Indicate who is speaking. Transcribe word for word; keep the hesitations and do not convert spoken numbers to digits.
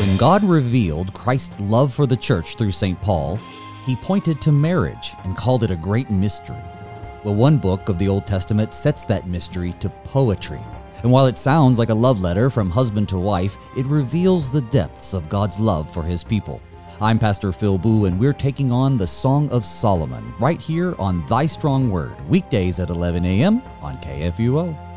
Speaker 1: When God revealed Christ's love for the church through Saint Paul, he pointed to marriage and called it a great mystery. Well, one book of the Old Testament sets that mystery to poetry. And while it sounds like a love letter from husband to wife, it reveals the depths of God's love for his people. I'm Pastor Phil Boo, and we're taking on the Song of Solomon right here on Thy Strong Word, weekdays at eleven a.m. on K F U O.